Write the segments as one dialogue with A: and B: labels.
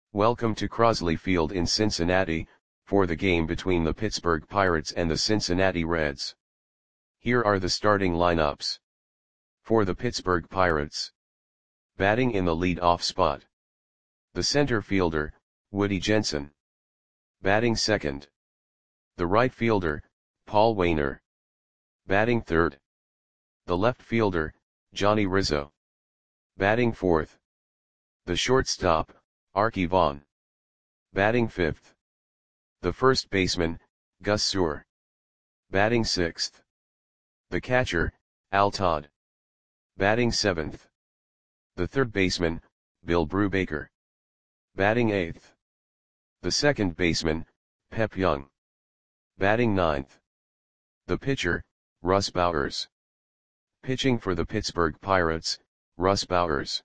A: Welcome to Crosley Field in Cincinnati, for the game between the Pittsburgh Pirates and the Cincinnati Reds. Here are the starting lineups. For the Pittsburgh Pirates. Batting in the lead-off spot. The center fielder, Woody Jensen. Batting second. The right fielder, Paul Waner. Batting third. The left fielder, Johnny Rizzo. Batting fourth. The shortstop, Arky Vaughan. Batting fifth. The first baseman, Gus Suhr. Batting sixth. The catcher, Al Todd. Batting seventh. The third baseman, Bill Brubaker. Batting eighth. The second baseman, Pep Young. Batting ninth. The pitcher, Russ Bowers. Pitching for the Pittsburgh Pirates, Russ Bowers.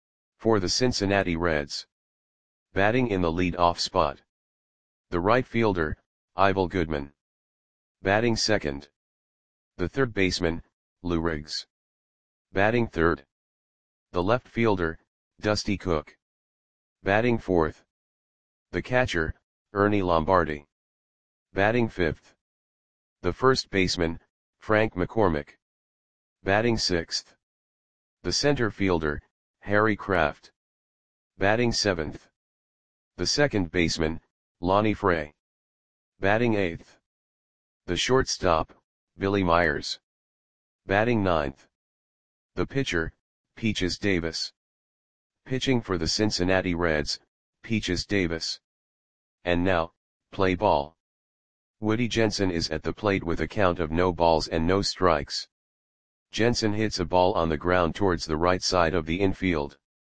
A: For the Cincinnati Reds. Batting in the lead-off spot. The right fielder, Ivel Goodman. Batting second. The third baseman, Lou Riggs. Batting third. The left fielder, Dusty Cook. Batting fourth. The catcher, Ernie Lombardi. Batting fifth. The first baseman, Frank McCormick. Batting sixth. The center fielder, Harry Kraft. Batting seventh. The second baseman, Lonnie Frey. Batting eighth. The shortstop, Billy Myers. Batting ninth. The pitcher, Peaches Davis. Pitching for the Cincinnati Reds, Peaches Davis. And now, play ball. Woody Jensen is at the plate with a count of no balls and no strikes. Jensen hits a ball on the ground towards the right side of the infield.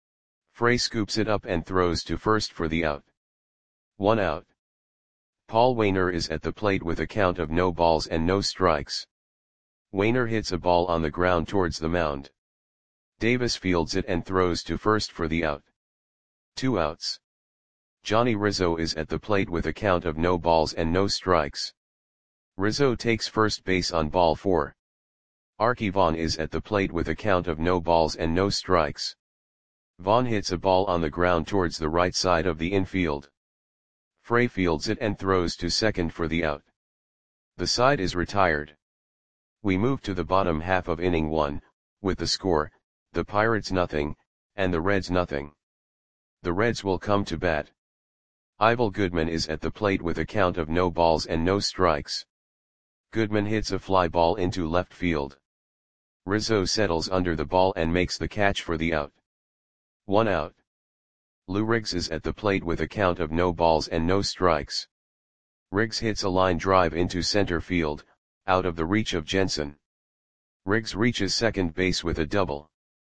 A: Frey scoops it up and throws to first for the out. 1 out. Paul Waner is at the plate with a count of no balls and no strikes. Waner hits a ball on the ground towards the mound. Davis fields it and throws to first for the out. 2 outs. Johnny Rizzo is at the plate with a count of no balls and no strikes. Rizzo takes first base on ball 4. Arky Vaughan is at the plate with a count of no balls and no strikes. Vaughan hits a ball on the ground towards the right side of the infield. Frey fields it and throws to second for the out. The side is retired. We move to the bottom half of inning 1, with the score, the Pirates nothing, and the Reds nothing. The Reds will come to bat. Ivel Goodman is at the plate with a count of no balls and no strikes. Goodman hits a fly ball into left field. Rizzo settles under the ball and makes the catch for the out. 1 out. Lou Riggs is at the plate with a count of no balls and no strikes. Riggs hits a line drive into center field, out of the reach of Jensen. Riggs reaches second base with a double.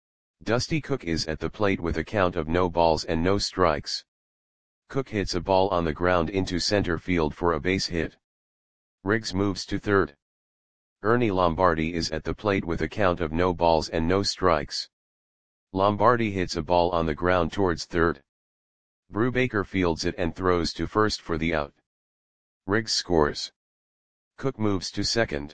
A: Dusty Cook is at the plate with a count of no balls and no strikes. Cook hits a ball on the ground into center field for a base hit. Riggs moves to third. Ernie Lombardi is at the plate with a count of no balls and no strikes. Lombardi hits a ball on the ground towards third. Brubaker fields it and throws to first for the out. Riggs scores. Cook moves to second.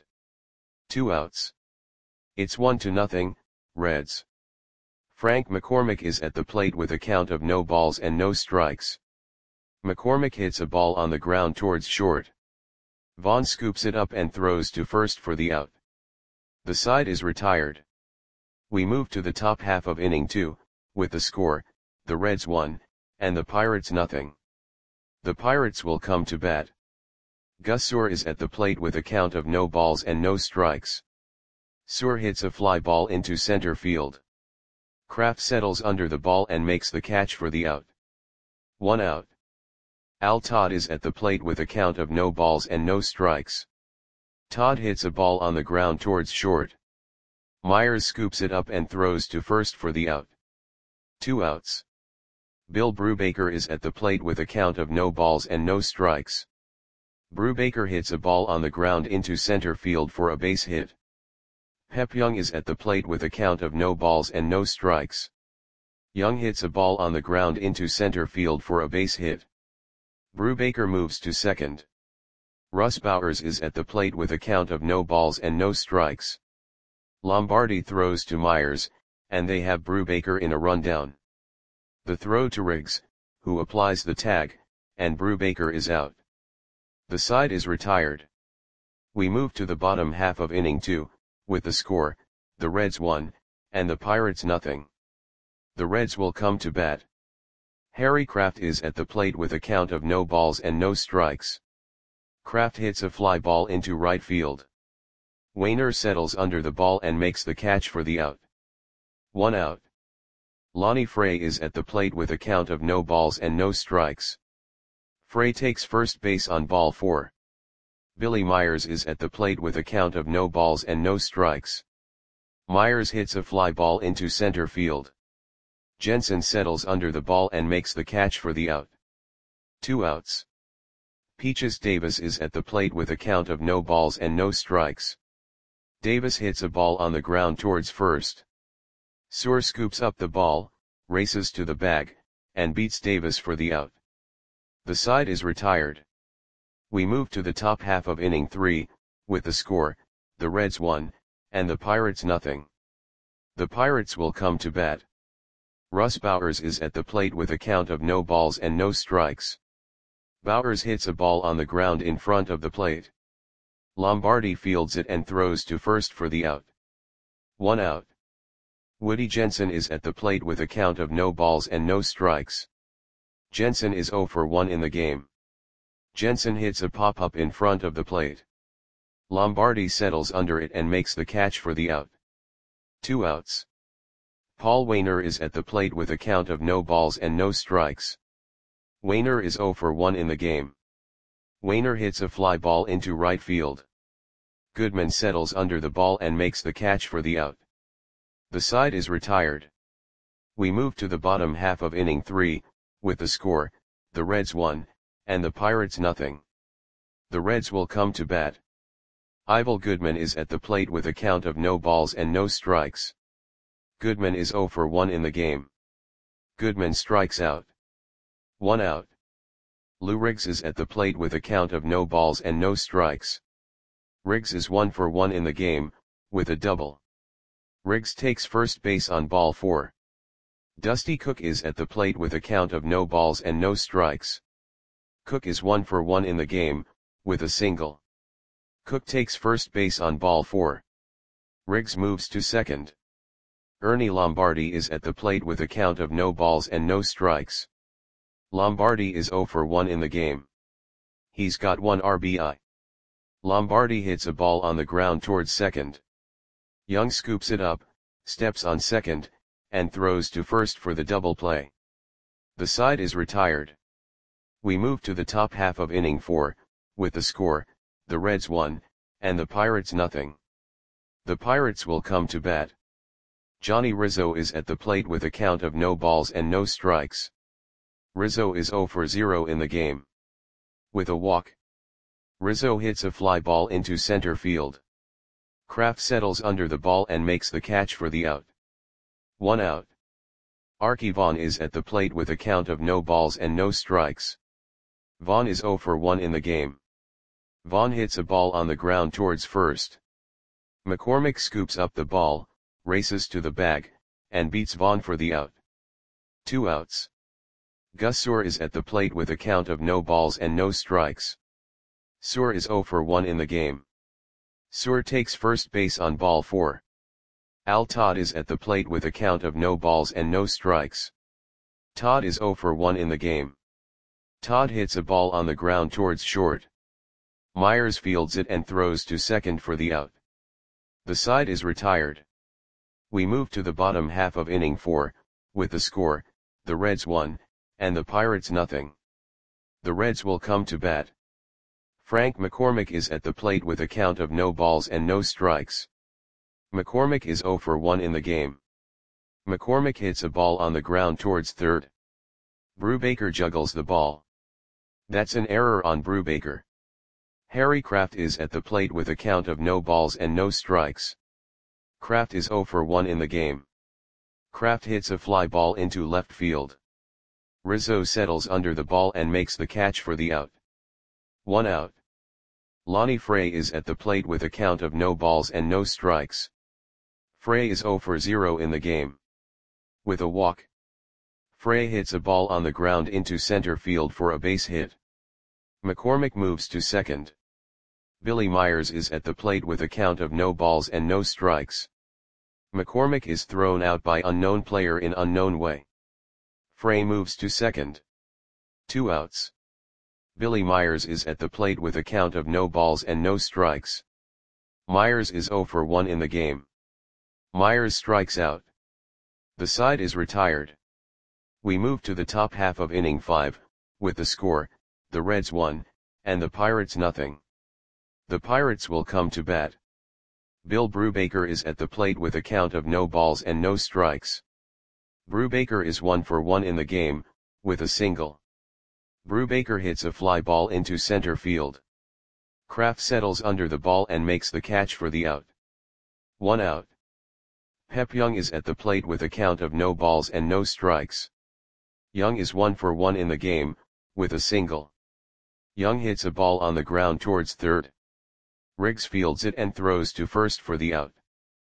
A: 2 outs. It's 1-0, Reds. Frank McCormick is at the plate with a count of no balls and no strikes. McCormick hits a ball on the ground towards short. Vaughan scoops it up and throws to first for the out. The side is retired. We move to the top half of inning 2, with the score, the Reds 1, and the Pirates nothing. The Pirates will come to bat. Gus Suhr is at the plate with a count of no balls and no strikes. Suhr hits a fly ball into center field. Kraft settles under the ball and makes the catch for the out. 1 out. Al Todd is at the plate with a count of no balls and no strikes. Todd hits a ball on the ground towards short. Myers scoops it up and throws to first for the out. 2 outs. Bill Brubaker is at the plate with a count of no balls and no strikes. Brubaker hits a ball on the ground into center field for a base hit. Pep Young is at the plate with a count of no balls and no strikes. Young hits a ball on the ground into center field for a base hit. Brubaker moves to second. Russ Bowers is at the plate with a count of no balls and no strikes. Lombardi throws to Myers, and they have Brubaker in a rundown. The throw to Riggs, who applies the tag, and Brubaker is out. The side is retired. We move to the bottom half of inning 2, with the score, the Reds 1, and the Pirates nothing. The Reds will come to bat. Harry Kraft is at the plate with a count of no balls and no strikes. Kraft hits a fly ball into right field. Wainer settles under the ball and makes the catch for the out. 1 out. Lonnie Frey is at the plate with a count of no balls and no strikes. Frey takes first base on ball 4. Billy Myers is at the plate with a count of no balls and no strikes. Myers hits a fly ball into center field. Jensen settles under the ball and makes the catch for the out. 2 outs. Peaches Davis is at the plate with a count of no balls and no strikes. Davis hits a ball on the ground towards first. Suhr scoops up the ball, races to the bag, and beats Davis for the out. The side is retired. We move to the top half of inning 3, with the score, the Reds 1, and the Pirates nothing. The Pirates will come to bat. Russ Bowers is at the plate with a count of no balls and no strikes. Bowers hits a ball on the ground in front of the plate. Lombardi fields it and throws to first for the out. 1 out. Woody Jensen is at the plate with a count of no balls and no strikes. Jensen is 0 for 1 in the game. Jensen hits a pop-up in front of the plate. Lombardi settles under it and makes the catch for the out. 2 outs. Paul Wainer is at the plate with a count of no balls and no strikes. Wainer is 0 for 1 in the game. Wainer hits a fly ball into right field. Goodman settles under the ball and makes the catch for the out. The side is retired. We move to the bottom half of inning 3, with the score, the Reds 1, and the Pirates nothing. The Reds will come to bat. Ivel Goodman is at the plate with a count of no balls and no strikes. Goodman is 0 for 1 in the game. Goodman strikes out. 1 out. Lou Riggs is at the plate with a count of no balls and no strikes. Riggs is 1 for 1 in the game, with a double. Riggs takes first base on ball 4. Dusty Cook is at the plate with a count of no balls and no strikes. Cook is 1 for 1 in the game, with a single. Cook takes first base on ball 4. Riggs moves to second. Ernie Lombardi is at the plate with a count of no balls and no strikes. Lombardi is 0 for 1 in the game. He's got 1 RBI. Lombardi hits a ball on the ground towards second. Young scoops it up, steps on second, and throws to first for the double play. The side is retired. We move to the top half of inning 4, with the score, the Reds 1, and the Pirates nothing. The Pirates will come to bat. Johnny Rizzo is at the plate with a count of no balls and no strikes. Rizzo is 0 for 0 in the game. With a walk. Rizzo hits a fly ball into center field. Kraft settles under the ball and makes the catch for the out. 1 out. Arky Vaughan is at the plate with a count of no balls and no strikes. Vaughan is 0 for 1 in the game. Vaughan hits a ball on the ground towards first. McCormick scoops up the ball, races to the bag, and beats Vaughan for the out. 2 outs. Gus Suhr is at the plate with a count of no balls and no strikes. Suhr is 0 for 1 in the game. Suhr takes first base on ball 4. Al Todd is at the plate with a count of no balls and no strikes. Todd is 0 for 1 in the game. Todd hits a ball on the ground towards short. Myers fields it and throws to second for the out. The side is retired. We move to the bottom half of inning 4, with the score, the Reds 1, and the Pirates nothing. The Reds will come to bat. Frank McCormick is at the plate with a count of no balls and no strikes. McCormick is 0 for 1 in the game. McCormick hits a ball on the ground towards third. Brubaker juggles the ball. That's an error on Brubaker. Harry Kraft is at the plate with a count of no balls and no strikes. Kraft is 0 for 1 in the game. Kraft hits a fly ball into left field. Rizzo settles under the ball and makes the catch for the out. 1 out. Lonnie Frey is at the plate with a count of no balls and no strikes. Frey is 0 for 0 in the game. With a walk. Frey hits a ball on the ground into center field for a base hit. McCormick moves to second. Billy Myers is at the plate with a count of no balls and no strikes. McCormick is thrown out by unknown player in unknown way. Frey moves to second. 2 outs. Billy Myers is at the plate with a count of no balls and no strikes. Myers is 0 for 1 in the game. Myers strikes out. The side is retired. We move to the top half of inning 5, with the score, the Reds 1, and the Pirates nothing. The Pirates will come to bat. Bill Brubaker is at the plate with a count of no balls and no strikes. Brubaker is 1 for 1 in the game, with a single. Brubaker hits a fly ball into center field. Kraft settles under the ball and makes the catch for the out. 1 out. Pep Young is at the plate with a count of no balls and no strikes. Young is 1 for 1 in the game, with a single. Young hits a ball on the ground towards third. Riggs fields it and throws to first for the out.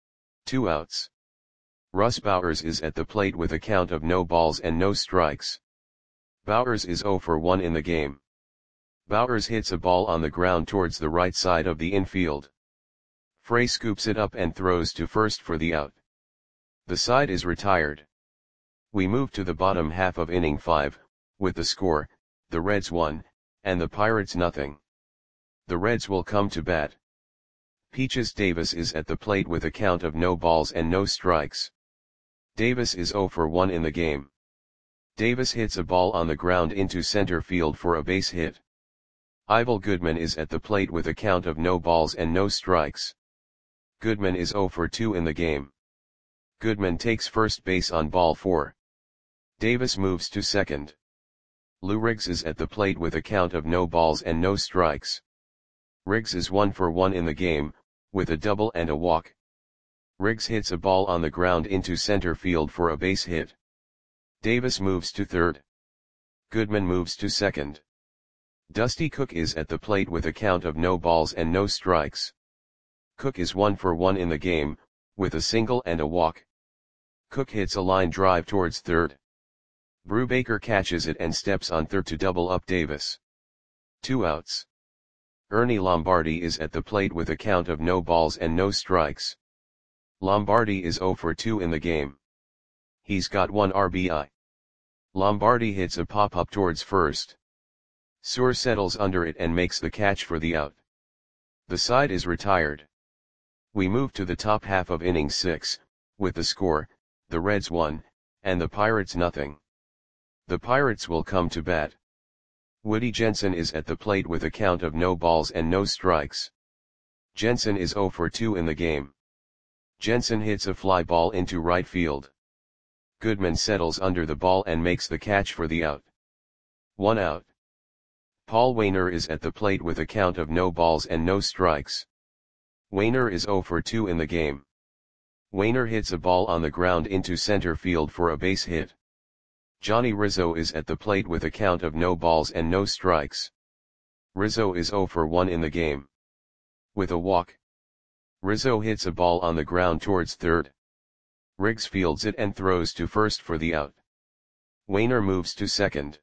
A: 2 outs. Russ Bowers is at the plate with a count of no balls and no strikes. Bowers is 0 for 1 in the game. Bowers hits a ball on the ground towards the right side of the infield. Frey scoops it up and throws to first for the out. The side is retired. We move to the bottom half of inning 5, with the score, the Reds 1, and the Pirates nothing. The Reds will come to bat. Peaches Davis is at the plate with a count of no balls and no strikes. Davis is 0 for 1 in the game. Davis hits a ball on the ground into center field for a base hit. Ivel Goodman is at the plate with a count of no balls and no strikes. Goodman is 0 for 2 in the game. Goodman takes first base on ball 4. Davis moves to second. Lou Riggs is at the plate with a count of no balls and no strikes. Riggs is 1 for 1 in the game, with a double and a walk. Riggs hits a ball on the ground into center field for a base hit. Davis moves to third. Goodman moves to second. Dusty Cook is at the plate with a count of no balls and no strikes. Cook is 1 for 1 in the game, with a single and a walk. Cook hits a line drive towards third. Brubaker catches it and steps on third to double up Davis. 2 outs. Ernie Lombardi is at the plate with a count of no balls and no strikes. Lombardi is 0 for 2 in the game. He's got 1 RBI. Lombardi hits a pop-up towards first. Suhr settles under it and makes the catch for the out. The side is retired. We move to the top half of inning 6, with the score, the Reds 1, and the Pirates nothing. The Pirates will come to bat. Woody Jensen is at the plate with a count of no balls and no strikes. Jensen is 0 for 2 in the game. Jensen hits a fly ball into right field. Goodman settles under the ball and makes the catch for the out. 1 out. Paul Waner is at the plate with a count of no balls and no strikes. Waner is 0 for 2 in the game. Waner hits a ball on the ground into center field for a base hit. Johnny Rizzo is at the plate with a count of no balls and no strikes. Rizzo is 0 for 1 in the game. With a walk. Rizzo hits a ball on the ground towards third. Riggs fields it and throws to first for the out. Waner moves to second.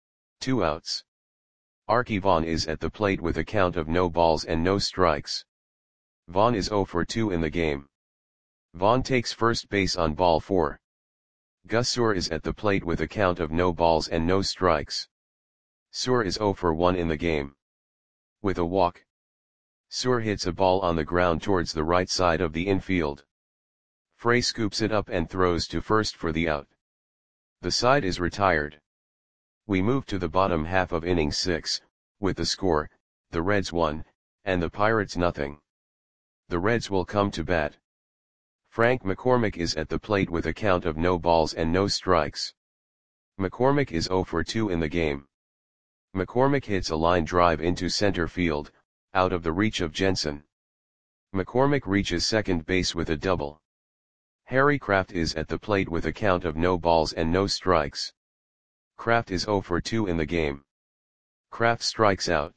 A: 2 outs. Arky Vaughan is at the plate with a count of no balls and no strikes. Vaughan is 0 for 2 in the game. Vaughan takes first base on ball 4. Gus Suhr is at the plate with a count of no balls and no strikes. Suhr is 0 for 1 in the game. With a walk. Suhr hits a ball on the ground towards the right side of the infield. Frey scoops it up and throws to first for the out. The side is retired. We move to the bottom half of inning 6, with the score, the Reds 1, and the Pirates nothing. The Reds will come to bat. Frank McCormick is at the plate with a count of no balls and no strikes. McCormick is 0 for 2 in the game. McCormick hits a line drive into center field, out of the reach of Jensen. McCormick reaches second base with a double. Harry Kraft is at the plate with a count of no balls and no strikes. Kraft is 0 for 2 in the game. Kraft strikes out.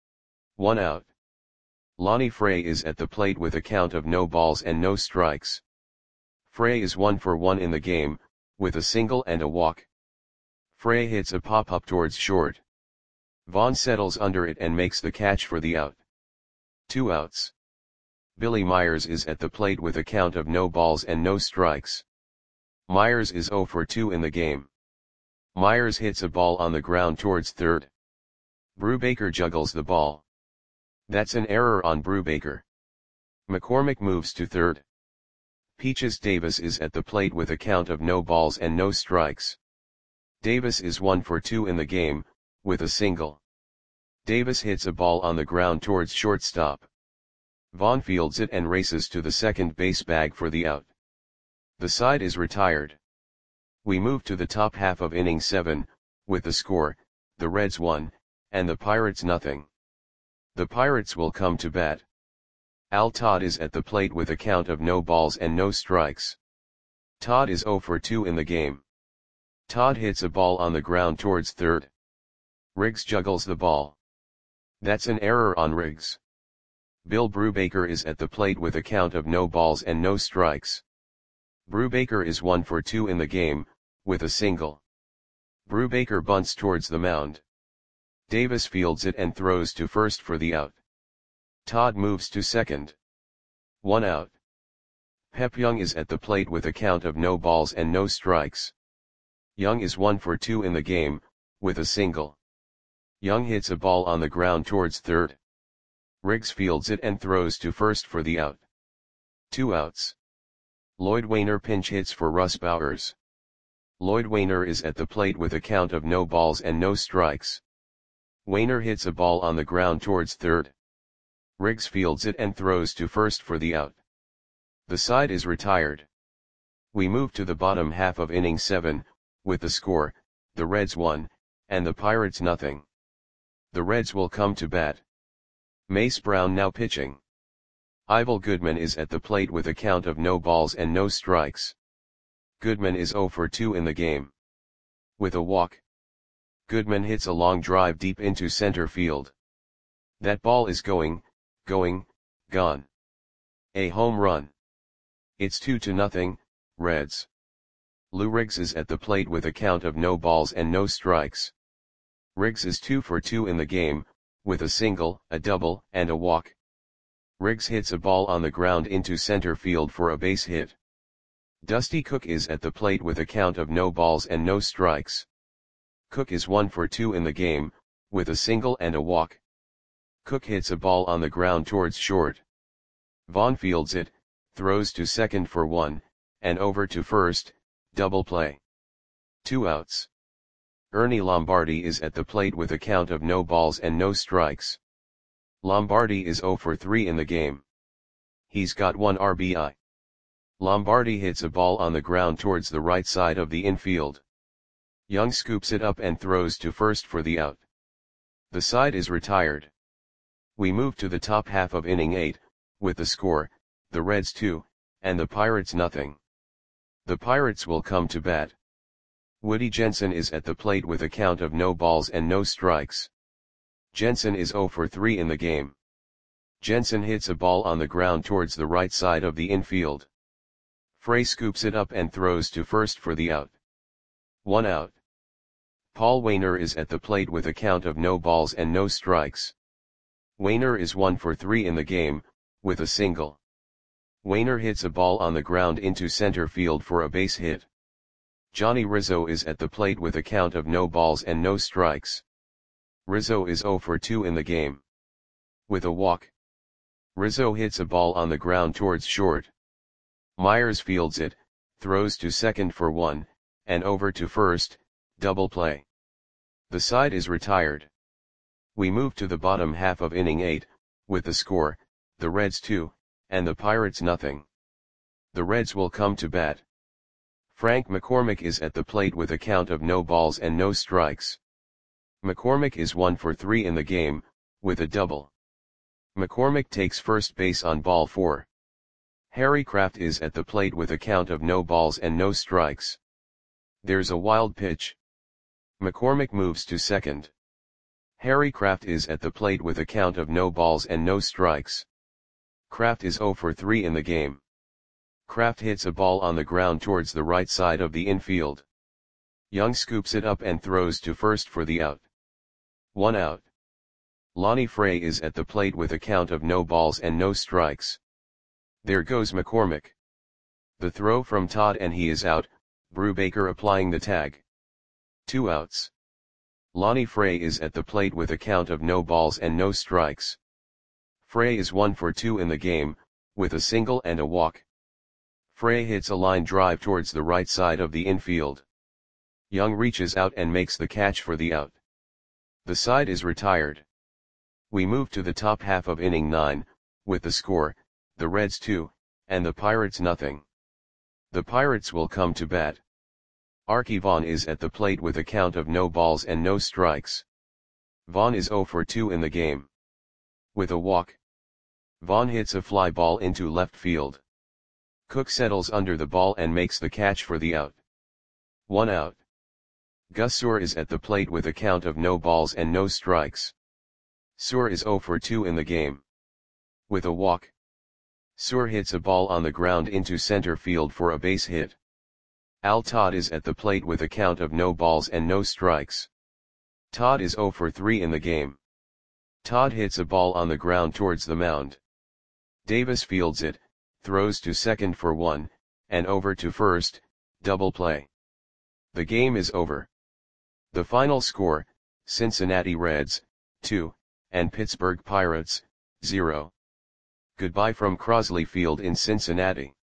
A: 1 out. Lonnie Frey is at the plate with a count of no balls and no strikes. Frey is 1 for 1 in the game, with a single and a walk. Frey hits a pop-up towards short. Vaughn settles under it and makes the catch for the out. 2 outs. Billy Myers is at the plate with a count of no balls and no strikes. Myers is 0 for 2 in the game. Myers hits a ball on the ground towards third. Brubaker juggles the ball. That's an error on Brubaker. McCormick moves to third. Peaches Davis is at the plate with a count of no balls and no strikes. Davis is 1 for 2 in the game, with a single. Davis hits a ball on the ground towards shortstop. Vaughn fields it and races to the second base bag for the out. The side is retired. We move to the top half of inning 7, with the score, the Reds 1, and the Pirates nothing. The Pirates will come to bat. Al Todd is at the plate with a count of no balls and no strikes. Todd is 0 for 2 in the game. Todd hits a ball on the ground towards third. Riggs juggles the ball. That's an error on Riggs. Bill Brubaker is at the plate with a count of no balls and no strikes. Brubaker is 1 for 2 in the game, with a single. Brubaker bunts towards the mound. Davis fields it and throws to first for the out. Todd moves to second. 1 out. Pep Young is at the plate with a count of no balls and no strikes. Young is 1 for 2 in the game, with a single. Young hits a ball on the ground towards third. Riggs fields it and throws to first for the out. 2 outs. Lloyd Wainer pinch hits for Russ Bowers. Lloyd Wainer is at the plate with a count of no balls and no strikes. Wainer hits a ball on the ground towards third. Riggs fields it and throws to first for the out. The side is retired. We move to the bottom half of inning 7, with the score, the Reds 1, and the Pirates nothing. The Reds will come to bat. Mace Brown now pitching. Ivel Goodman is at the plate with a count of no balls and no strikes. Goodman is 0 for 2 in the game. With a walk. Goodman hits a long drive deep into center field. That ball is going, gone. A home run. It's 2-0, Reds. Lou Riggs is at the plate with a count of no balls and no strikes. Riggs is 2 for 2 in the game, with a single, a double, and a walk. Riggs hits a ball on the ground into center field for a base hit. Dusty Cook is at the plate with a count of no balls and no strikes. Cook is 1 for 2 in the game, with a single and a walk. Cook hits a ball on the ground towards short. Vaughn fields it, throws to second for 1, and over to first, double play. 2 outs. Ernie Lombardi is at the plate with a count of no balls and no strikes. Lombardi is 0 for 3 in the game. He's got 1 RBI. Lombardi hits a ball on the ground towards the right side of the infield. Young scoops it up and throws to first for the out. The side is retired. We move to the top half of inning 8, with the score, the Reds 2, and the Pirates nothing. The Pirates will come to bat. Woody Jensen is at the plate with a count of no balls and no strikes. Jensen is 0 for 3 in the game. Jensen hits a ball on the ground towards the right side of the infield. Frey scoops it up and throws to first for the out. 1 out. Paul Wainer is at the plate with a count of no balls and no strikes. Wainer is 1 for 3 in the game, with a single. Wainer hits a ball on the ground into center field for a base hit. Johnny Rizzo is at the plate with a count of no balls and no strikes. Rizzo is 0 for 2 in the game. With a walk. Rizzo hits a ball on the ground towards short. Myers fields it, throws to second for 1, and over to first, double play. The side is retired. We move to the bottom half of inning 8, with the score, the Reds 2, and the Pirates nothing. The Reds will come to bat. Frank McCormick is at the plate with a count of no balls and no strikes. McCormick is 1 for 3 in the game, with a double. McCormick takes first base on ball 4. Harry Kraft is at the plate with a count of no balls and no strikes. There's a wild pitch. McCormick moves to second. Harry Kraft is at the plate with a count of no balls and no strikes. Kraft is 0 for 3 in the game. Kraft hits a ball on the ground towards the right side of the infield. Young scoops it up and throws to first for the out. 1 out. Lonnie Frey is at the plate with a count of no balls and no strikes. There goes McCormick. The throw from Todd and he is out, Brubaker applying the tag. 2 outs. Lonnie Frey is at the plate with a count of no balls and no strikes. Frey is 1 for 2 in the game, with a single and a walk. Frey hits a line drive towards the right side of the infield. Young reaches out and makes the catch for the out. The side is retired. We move to the top half of inning 9, with the score, the Reds 2, and the Pirates nothing. The Pirates will come to bat. Arky Vaughan is at the plate with a count of no balls and no strikes. Vaughan is 0 for 2 in the game. With a walk. Vaughan hits a fly ball into left field. Cook settles under the ball and makes the catch for the out. 1 out. Gus Suhr is at the plate with a count of no balls and no strikes. Suhr is 0 for 2 in the game. With a walk. Suhr hits a ball on the ground into center field for a base hit. Al Todd is at the plate with a count of no balls and no strikes. Todd is 0 for 3 in the game. Todd hits a ball on the ground towards the mound. Davis fields it, throws to second for 1, and over to first, double play. The game is over. The final score, Cincinnati Reds, 2, and Pittsburgh Pirates, 0. Goodbye from Crosley Field in Cincinnati.